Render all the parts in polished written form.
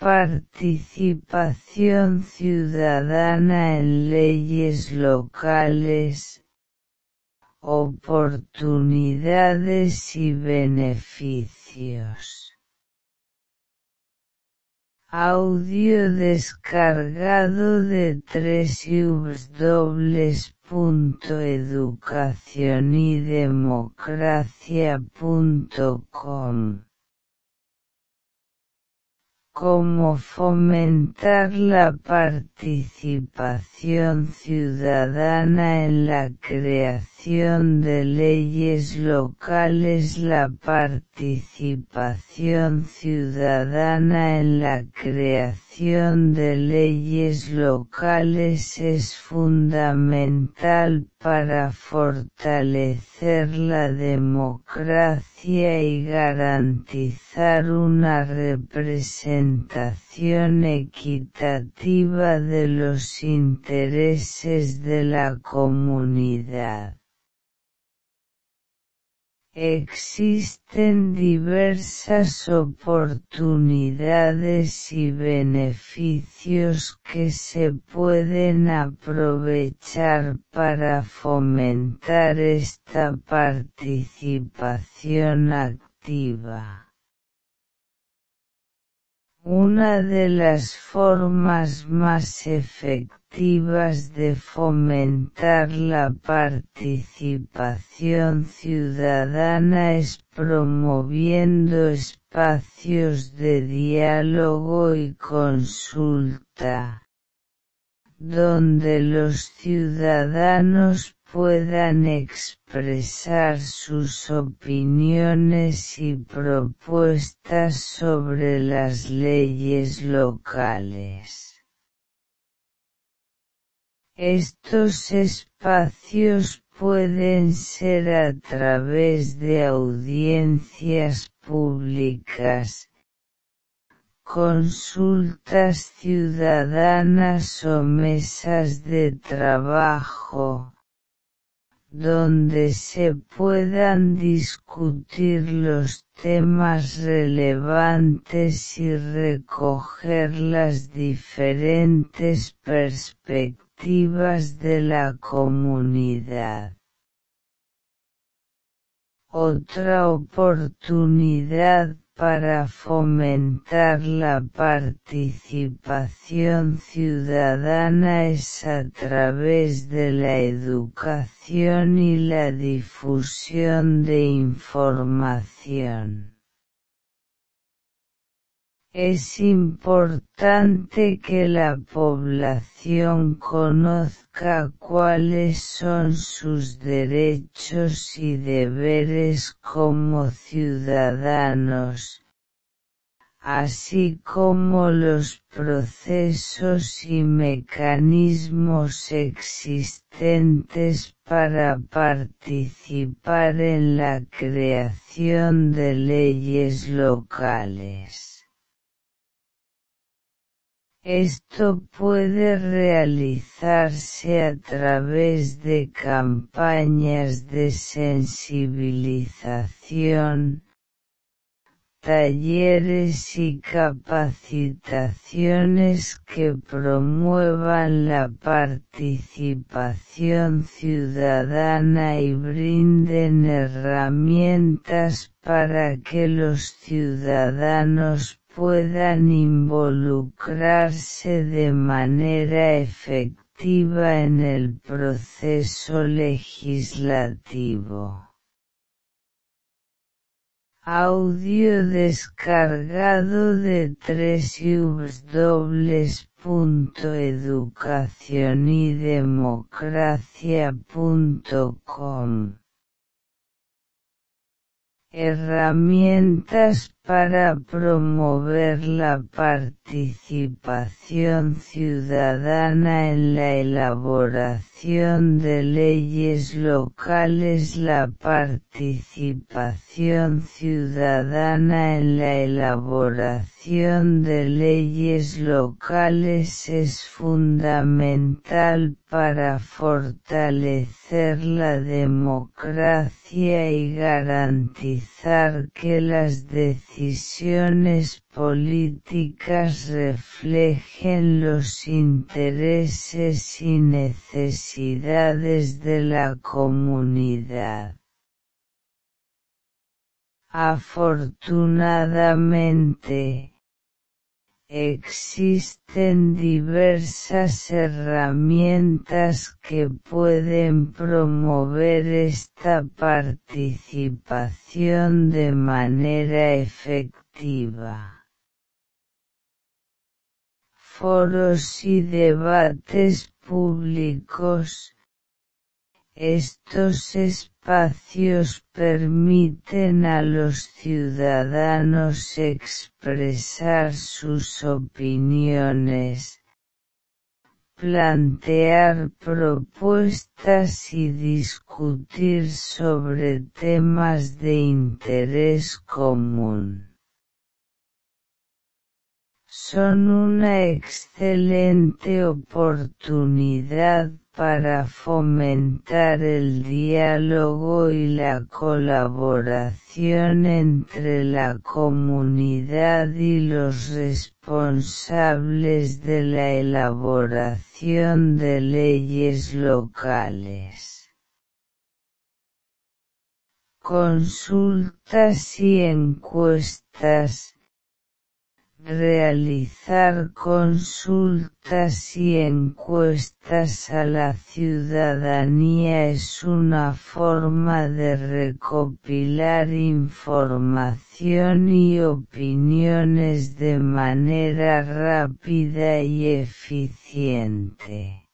participación ciudadana en leyes locales, oportunidades y beneficios. Audio descargado de www.educacionydemocracia.com. Cómo fomentar la participación ciudadana en la creación de leyes locales. La participación ciudadana en la creación de leyes locales es fundamental para fortalecer la democracia y garantizar una representación equitativa de los intereses de la comunidad. Existen diversas oportunidades y beneficios que se pueden aprovechar para fomentar esta participación activa. Una de las formas más efectivas de fomentar la participación ciudadana es promoviendo espacios de diálogo y consulta, donde los ciudadanos puedan expresar sus opiniones y propuestas sobre las leyes locales. Estos espacios pueden ser a través de audiencias públicas, consultas ciudadanas o mesas de trabajo, donde se puedan discutir los temas relevantes y recoger las diferentes perspectivas de la comunidad. Otra oportunidad para fomentar la participación ciudadana es a través de la educación y la difusión de información. Es importante que la población conozca cuáles son sus derechos y deberes como ciudadanos, así como los procesos y mecanismos existentes para participar en la creación de leyes locales. Esto puede realizarse a través de campañas de sensibilización, talleres y capacitaciones que promuevan la participación ciudadana y brinden herramientas para que los ciudadanos puedan involucrarse de manera efectiva en el proceso legislativo. Audio descargado de www.educacionydemocracia.com. Herramientas para promover la participación ciudadana en la elaboración de leyes locales. La participación ciudadana en la elaboración de leyes locales es fundamental para fortalecer la democracia y garantizar que las decisiones decisiones políticas reflejen los intereses y necesidades de la comunidad. Afortunadamente, existen diversas herramientas que pueden promover esta participación de manera efectiva. Foros y debates públicos. Estos espacios permiten a los ciudadanos expresar sus opiniones, plantear propuestas y discutir sobre temas de interés común. Son una excelente oportunidad para fomentar el diálogo y la colaboración entre la comunidad y los responsables de la elaboración de leyes locales. Consultas y encuestas. Realizar consultas y encuestas a la ciudadanía es una forma de recopilar información y opiniones de manera rápida y eficiente.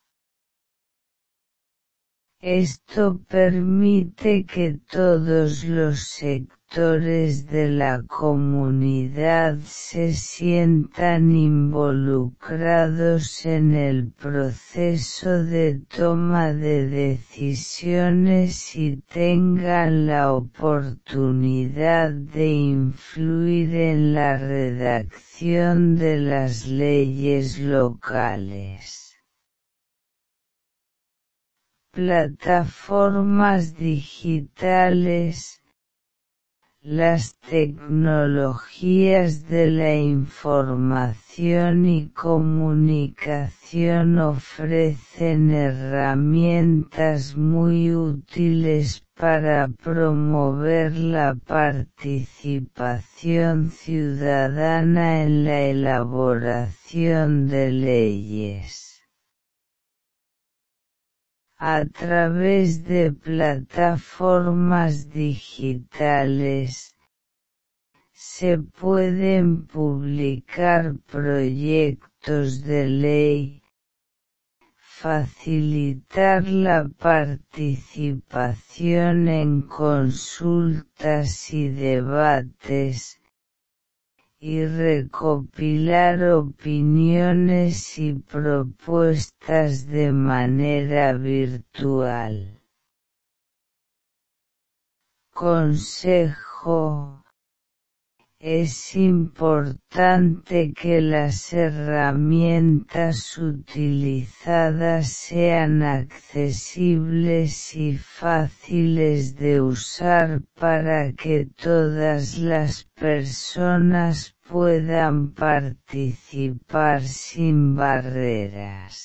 Esto permite que todos los sectores de la comunidad se sientan involucrados en el proceso de toma de decisiones y tengan la oportunidad de influir en la redacción de las leyes locales. Plataformas digitales. Las tecnologías de la información y comunicación ofrecen herramientas muy útiles para promover la participación ciudadana en la elaboración de leyes. A través de plataformas digitales, se pueden publicar proyectos de ley, facilitar la participación en consultas y debates, y recopilar opiniones y propuestas de manera virtual. Consejo: es importante que las herramientas utilizadas sean accesibles y fáciles de usar para que todas las personas puedan participar sin barreras.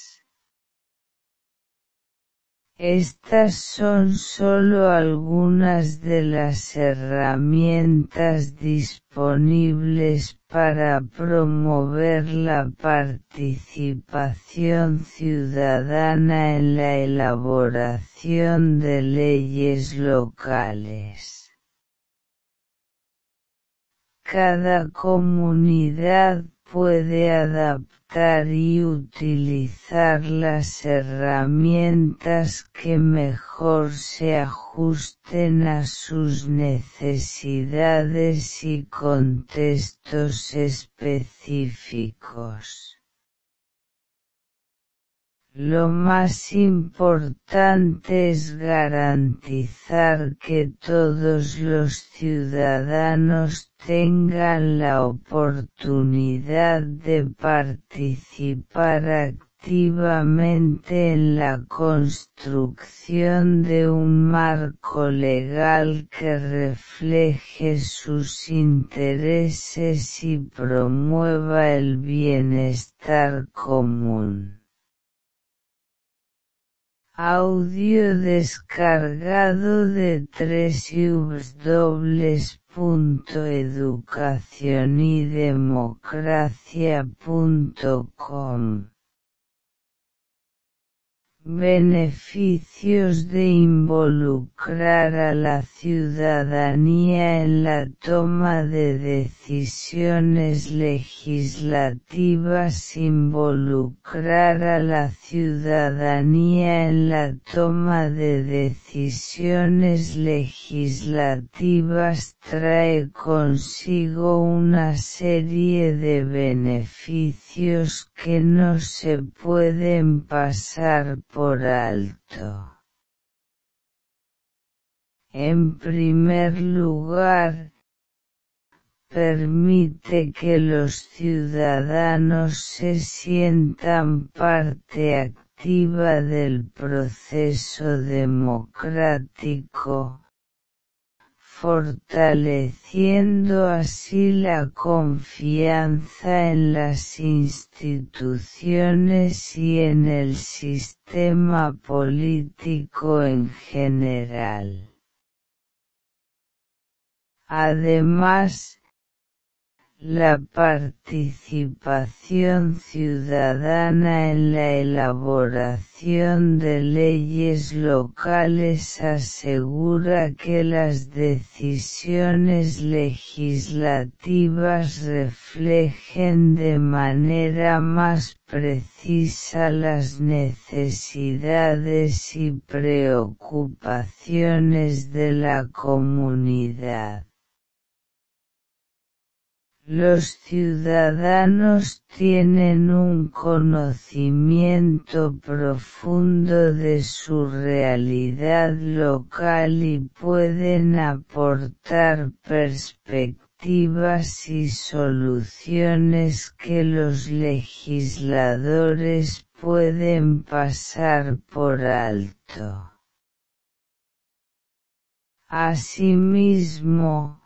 Estas son solo algunas de las herramientas disponibles para promover la participación ciudadana en la elaboración de leyes locales. Cada comunidad puede adaptar y utilizar las herramientas que mejor se ajusten a sus necesidades y contextos específicos. Lo más importante es garantizar que todos los ciudadanos tengan la oportunidad de participar activamente en la construcción de un marco legal que refleje sus intereses y promueva el bienestar común. Audio descargado de www.educacionydemocracia.com. Beneficios de involucrar a la ciudadanía en la toma de decisiones legislativas. Involucrar a la ciudadanía en la toma de decisiones legislativas trae consigo una serie de beneficios que no se pueden pasar por alto. En primer lugar, permite que los ciudadanos se sientan parte activa del proceso democrático, fortaleciendo así la confianza en las instituciones y en el sistema político en general. Además, la participación ciudadana en la elaboración de leyes locales asegura que las decisiones legislativas reflejen de manera más precisa las necesidades y preocupaciones de la comunidad. Los ciudadanos tienen un conocimiento profundo de su realidad local y pueden aportar perspectivas y soluciones que los legisladores pueden pasar por alto. Asimismo,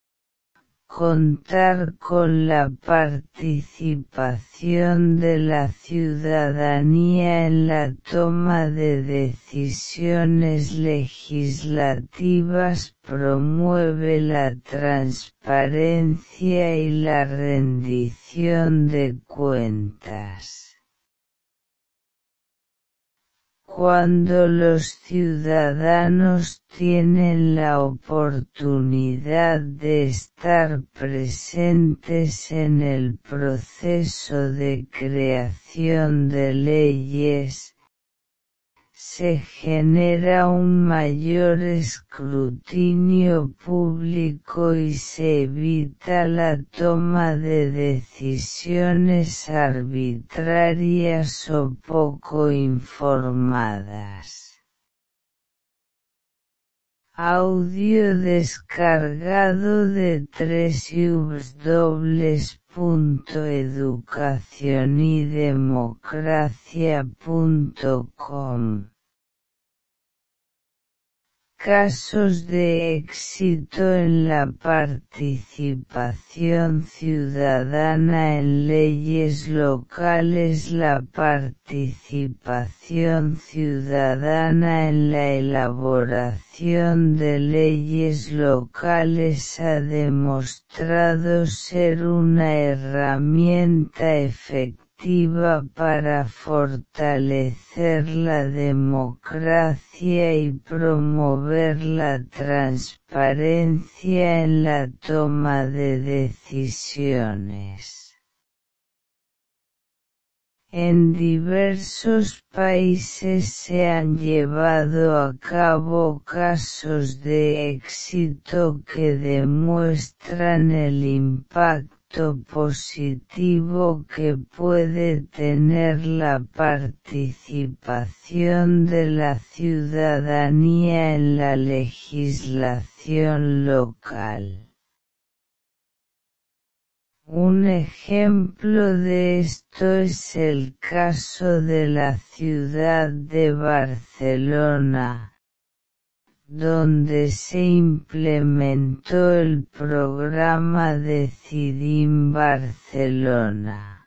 contar con la participación de la ciudadanía en la toma de decisiones legislativas promueve la transparencia y la rendición de cuentas. Cuando los ciudadanos tienen la oportunidad de estar presentes en el proceso de creación de leyes, se genera un mayor escrutinio público y se evita la toma de decisiones arbitrarias o poco informadas. Audio descargado de www.educacionydemocracia.com. Casos de éxito en la participación ciudadana en leyes locales. La participación ciudadana en la elaboración de leyes locales ha demostrado ser una herramienta efectiva para fortalecer la democracia y promover la transparencia en la toma de decisiones. En diversos países se han llevado a cabo casos de éxito que demuestran el impacto positivo que puede tener la participación de la ciudadanía en la legislación local. Un ejemplo de esto es el caso de la ciudad de Barcelona, donde se implementó el programa Decidim Barcelona.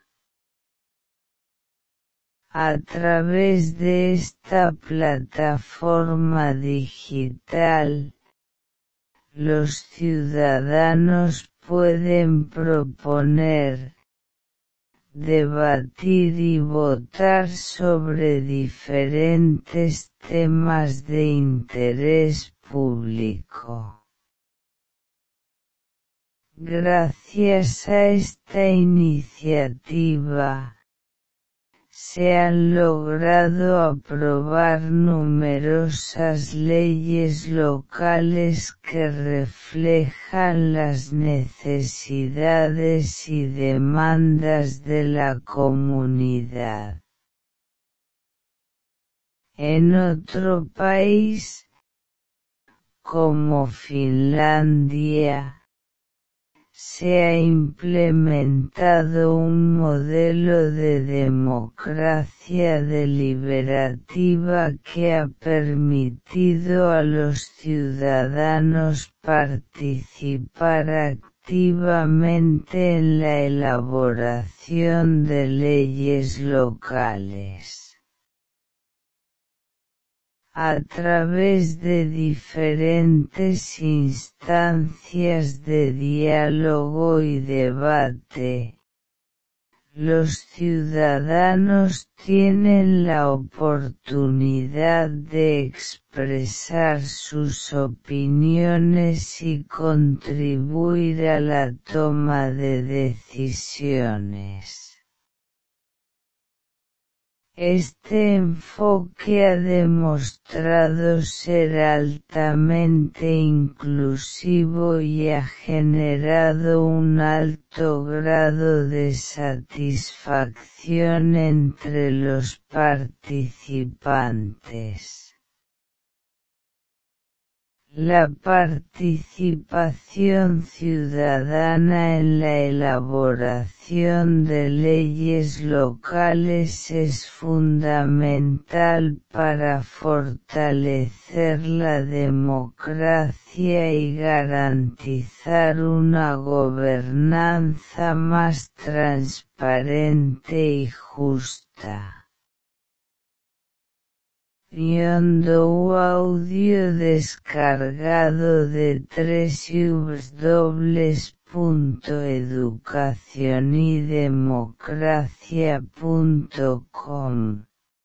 A través de esta plataforma digital, los ciudadanos pueden proponer, debatir y votar sobre diferentes temas de interés público. Gracias a esta iniciativa, se han logrado aprobar numerosas leyes locales que reflejan las necesidades y demandas de la comunidad. En otro país, como Finlandia, se ha implementado un modelo de democracia deliberativa que ha permitido a los ciudadanos participar activamente en la elaboración de leyes locales. A través de diferentes instancias de diálogo y debate, los ciudadanos tienen la oportunidad de expresar sus opiniones y contribuir a la toma de decisiones. Este enfoque ha demostrado ser altamente inclusivo y ha generado un alto grado de satisfacción entre los participantes. La participación ciudadana en la elaboración de leyes locales es fundamental para fortalecer la democracia y garantizar una gobernanza más transparente y justa. Audio descargado de www.educacionydemocracia.com.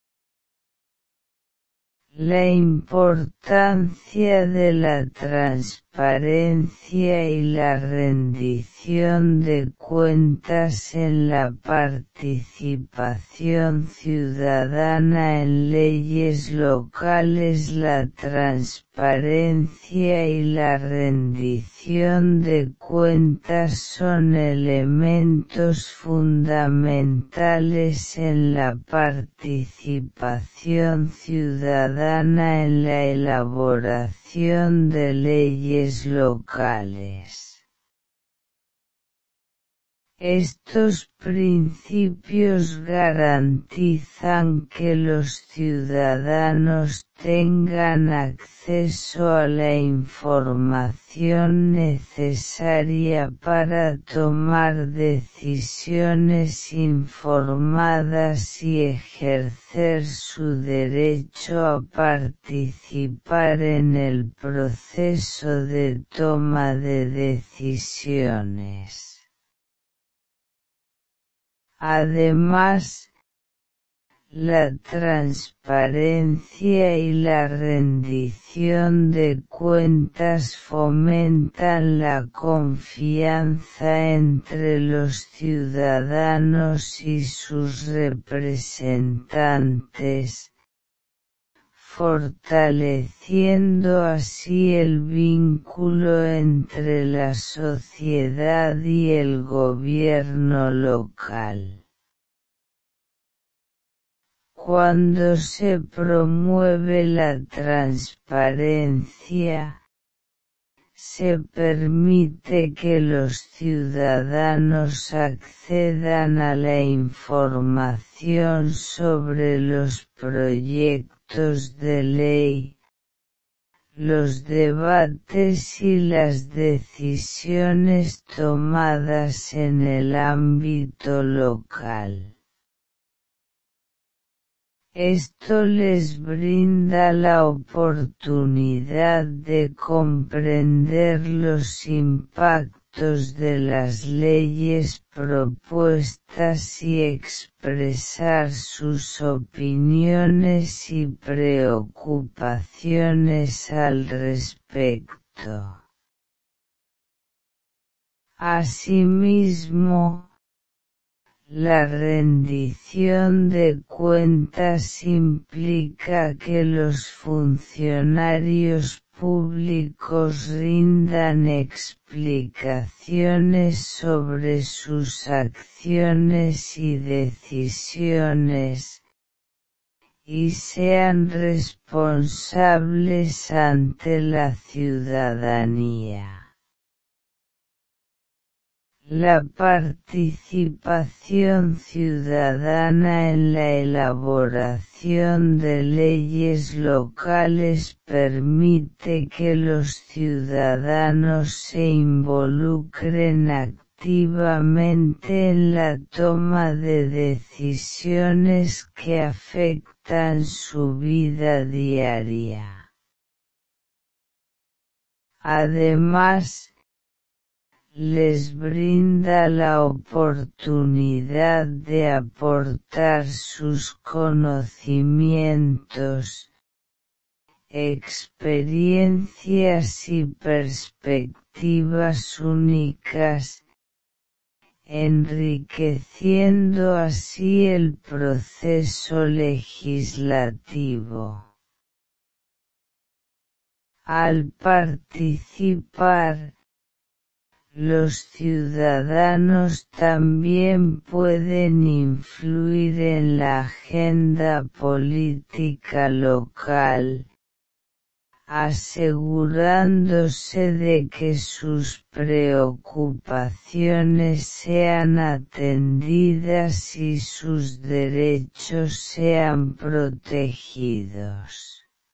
La importancia de la transparencia y la rendición de cuentas en la participación ciudadana en leyes locales. La transparencia y la rendición de cuentas son elementos fundamentales en la participación ciudadana en la elaboración de leyes locales. Estos principios garantizan que los ciudadanos tengan acceso a la información necesaria para tomar decisiones informadas y ejercer su derecho a participar en el proceso de toma de decisiones. Además, la transparencia y la rendición de cuentas fomentan la confianza entre los ciudadanos y sus representantes, fortaleciendo así el vínculo entre la sociedad y el gobierno local. Cuando se promueve la transparencia, se permite que los ciudadanos accedan a la información sobre los proyectos de ley, los debates y las decisiones tomadas en el ámbito local. Esto les brinda la oportunidad de comprender los impactos de las leyes propuestas y expresar sus opiniones y preocupaciones al respecto. Asimismo, la rendición de cuentas implica que los funcionarios públicos rindan explicaciones sobre sus acciones y decisiones, y sean responsables ante la ciudadanía. La participación ciudadana en la elaboración de leyes locales permite que los ciudadanos se involucren activamente en la toma de decisiones que afectan su vida diaria. Además, les brinda la oportunidad de aportar sus conocimientos, experiencias y perspectivas únicas, enriqueciendo así el proceso legislativo. Al participar, los ciudadanos también pueden influir en la agenda política local, asegurándose de que sus preocupaciones sean atendidas y sus derechos sean protegidos.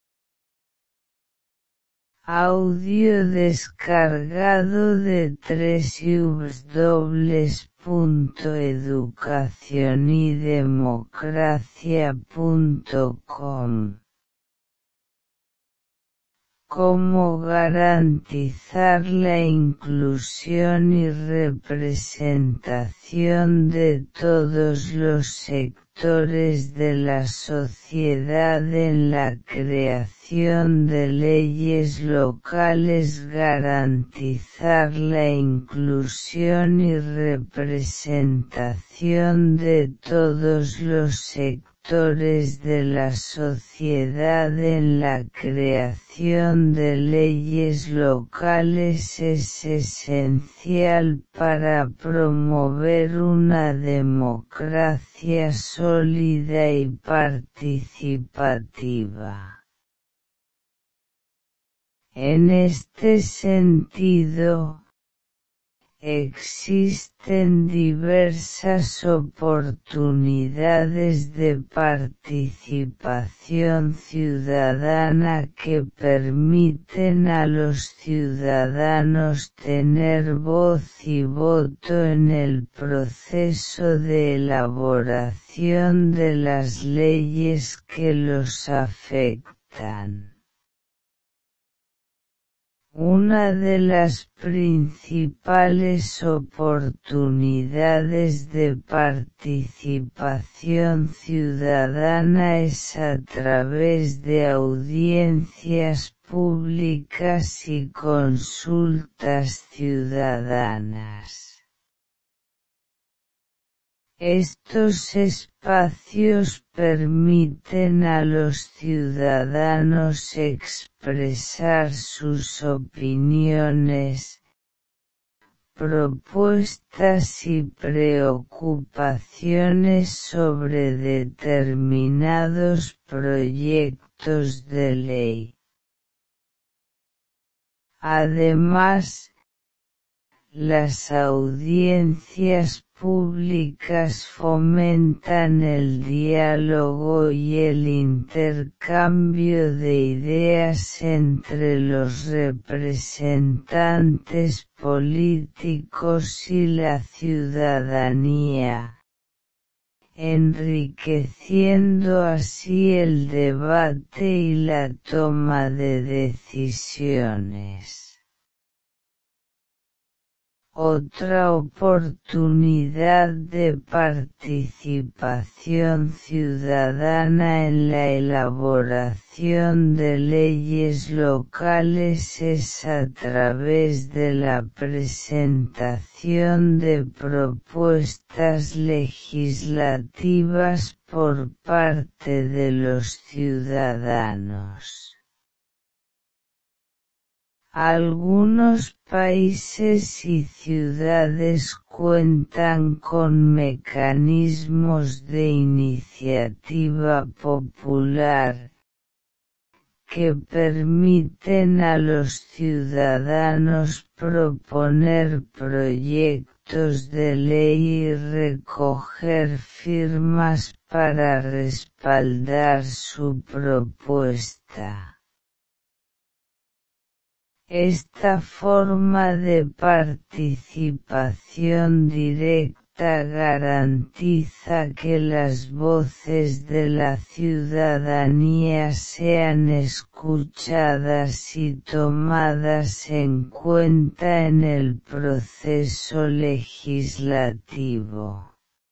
Audio descargado de www.educacionydemocracia.com. ¿Cómo garantizar la inclusión y representación de todos los sectores de la sociedad en la creación de leyes locales? Garantizar la inclusión y representación de todos los sectores de la sociedad en la creación de leyes locales es esencial para promover una democracia sólida y participativa. En este sentido, existen diversas oportunidades de participación ciudadana que permiten a los ciudadanos tener voz y voto en el proceso de elaboración de las leyes que los afectan. Una de las principales oportunidades de participación ciudadana es a través de audiencias públicas y consultas ciudadanas. Estos espacios permiten a los ciudadanos expresar sus opiniones, propuestas y preocupaciones sobre determinados proyectos de ley. Además, las audiencias públicas fomentan el diálogo y el intercambio de ideas entre los representantes políticos y la ciudadanía, enriqueciendo así el debate y la toma de decisiones. Otra oportunidad de participación ciudadana en la elaboración de leyes locales es a través de la presentación de propuestas legislativas por parte de los ciudadanos. Algunos países y ciudades cuentan con mecanismos de iniciativa popular, que permiten a los ciudadanos proponer proyectos de ley y recoger firmas para respaldar su propuesta. Esta forma de participación directa garantiza que las voces de la ciudadanía sean escuchadas y tomadas en cuenta en el proceso legislativo.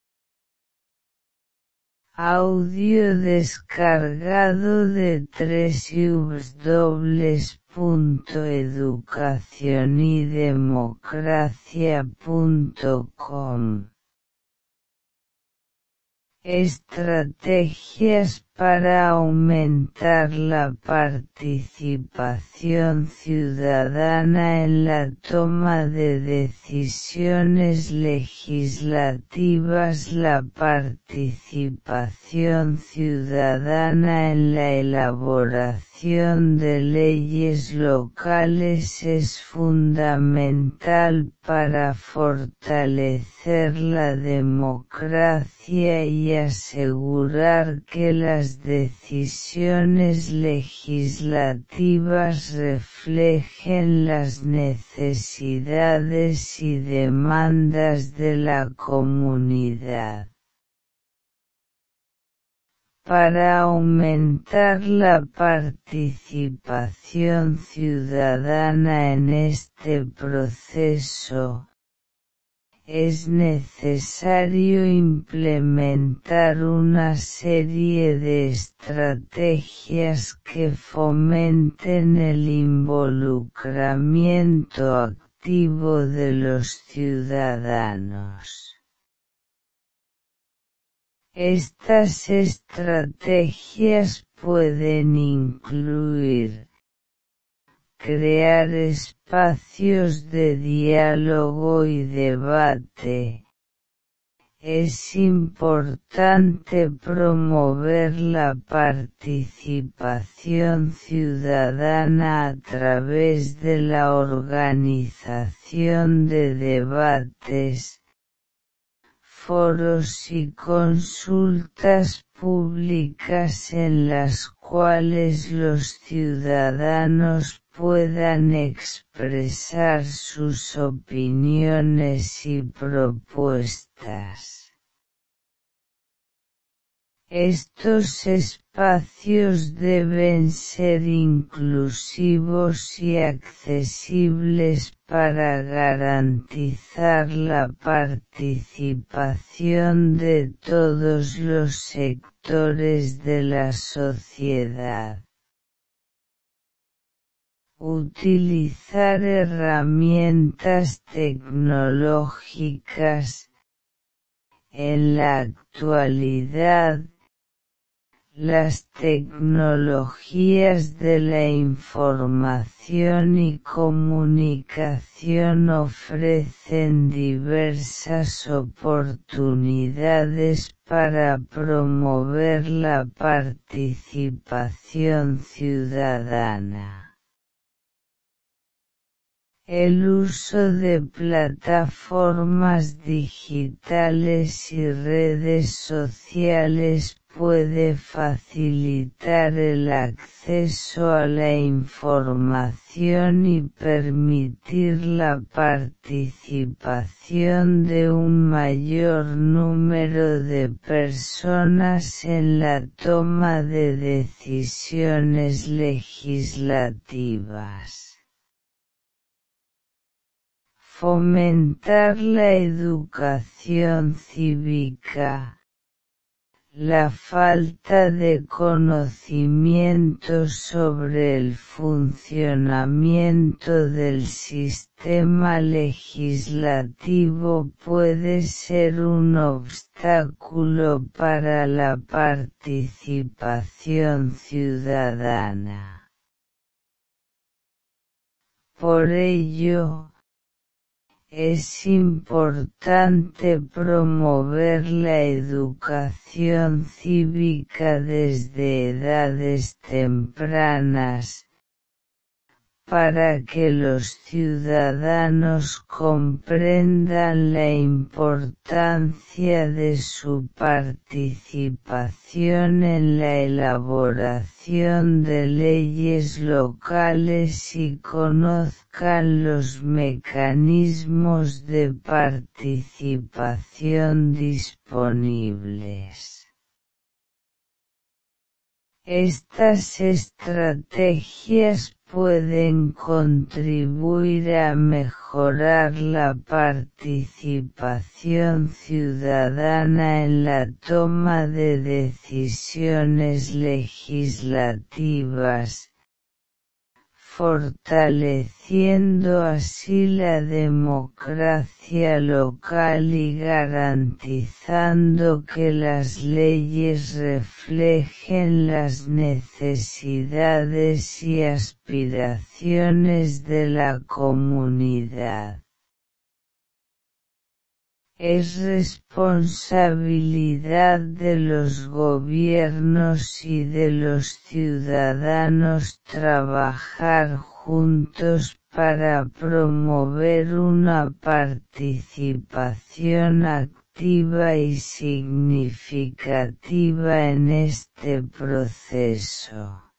Audio descargado de www.educacionydemocracia.com. Estrategias para aumentar la participación ciudadana en la toma de decisiones legislativas. La participación ciudadana en la elaboración de leyes locales es fundamental para fortalecer la democracia y asegurar que las decisiones legislativas reflejen las necesidades y demandas de la comunidad. Para aumentar la participación ciudadana en este proceso, es necesario implementar una serie de estrategias que fomenten el involucramiento activo de los ciudadanos. Estas estrategias pueden incluir crear espacios de diálogo y debate. Es importante promover la participación ciudadana a través de la organización de debates, foros y consultas públicas en las cuales los ciudadanos puedan expresar sus opiniones y propuestas. Estos espacios deben ser inclusivos y accesibles para garantizar la participación de todos los sectores de la sociedad. Utilizar herramientas tecnológicas. En la actualidad, las tecnologías de la información y comunicación ofrecen diversas oportunidades para promover la participación ciudadana. El uso de plataformas digitales y redes sociales puede facilitar el acceso a la información y permitir la participación de un mayor número de personas en la toma de decisiones legislativas. Fomentar la educación cívica. La falta de conocimiento sobre el funcionamiento del sistema legislativo puede ser un obstáculo para la participación ciudadana. Por ello, es importante promover la educación cívica desde edades tempranas, para que los ciudadanos comprendan la importancia de su participación en la elaboración de leyes locales y conozcan los mecanismos de participación disponibles. Estas estrategias pueden contribuir a mejorar la participación ciudadana en la toma de decisiones legislativas, fortaleciendo así la democracia local y garantizando que las leyes reflejen las necesidades y aspiraciones de la comunidad. Es responsabilidad de los gobiernos y de los ciudadanos trabajar juntos para promover una participación activa y significativa en este proceso.